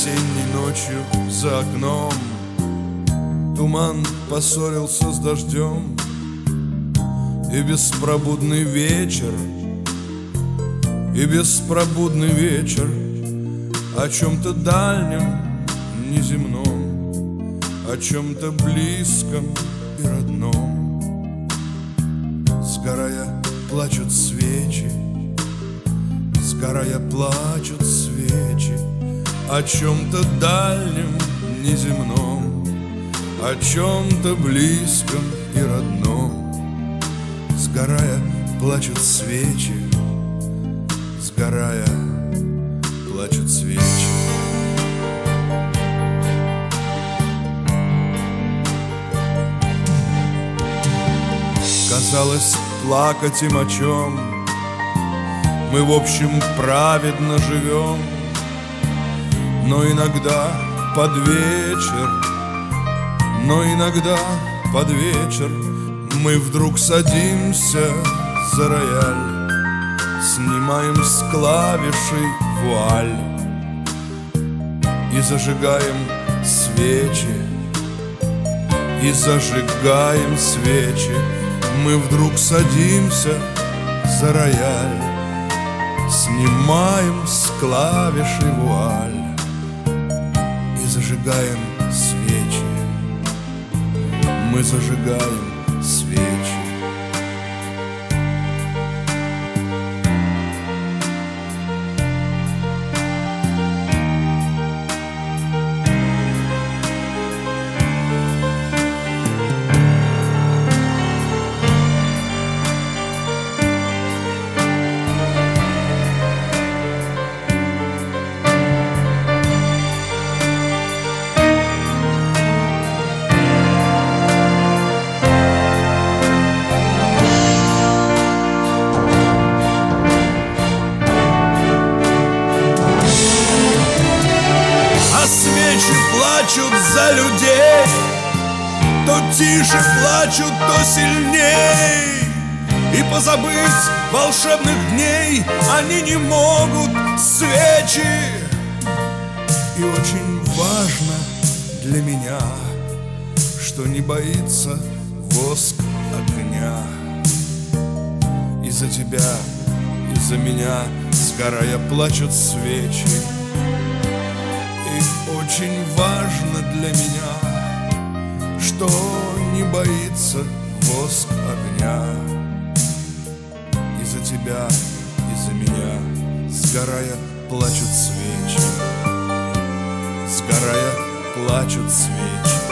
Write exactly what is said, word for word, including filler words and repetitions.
Осенней ночью за окном туман поссорился с дождем, и беспробудный вечер, и беспробудный вечер о чем-то дальнем, неземном, о чем-то близком и родном. Сгорая, плачут свечи, сгорая, плачут свечи о чем-то дальнем, неземном, о чем-то близком и родном. Сгорая, плачут свечи, сгорая, плачут свечи. Казалось, плакать им о чем? Мы в общем праведно живем, но иногда под вечер, но иногда под вечер мы вдруг садимся за рояль, снимаем с клавишей вуаль и зажигаем свечи, и зажигаем свечи. Мы вдруг садимся за рояль, снимаем с клавиши вуаль и зажигаем свечи. Мы зажигаем свечи. Плачут за людей, то тише плачут, то сильней, и позабыть волшебных дней они не могут, свечи. И очень важно для меня, что не боится воск огня. И за тебя, и за меня, сгорая, плачут свечи. Очень важно для меня, что не боится воск огня. И за тебя, и за меня, сгорая, плачут свечи, сгорая, плачут свечи.